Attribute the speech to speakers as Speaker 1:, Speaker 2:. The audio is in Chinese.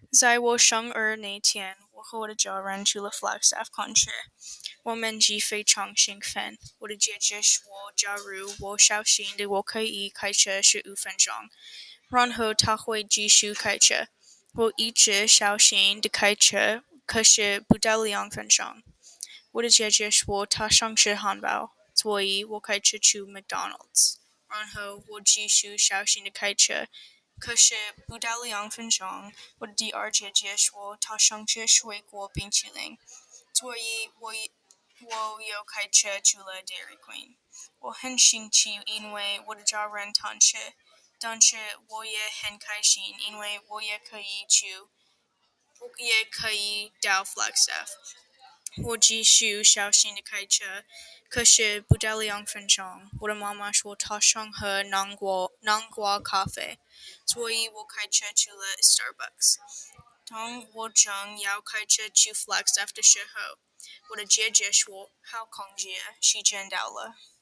Speaker 1: 在我生日那天，我和我的家人去了 Flagstaff Country，我们既非常兴奋。我的姐姐说，假如我小心的，我可以开车15分钟，然后她会继续开车。我一直小心的开车，可是不到2分钟。我的姐姐说她想吃汉堡，所以我开车去 McDonald's，然后我继续小心的开车。可是不到2分钟，我的第二姐姐说她想吃水果冰淇淋，所以我又开车去了 Dairy Queen。我很生气，因为我的家人贪吃，但是我也很开心，因为我也可以到 Flagstaff。我继续小心的开车，可是不到2分钟，我的妈妈说她想喝南瓜咖啡，所以我开车去了 Starbucks。当我正要开车去 Flagstaff 的时候，我的姐姐说好空姐，时间到了。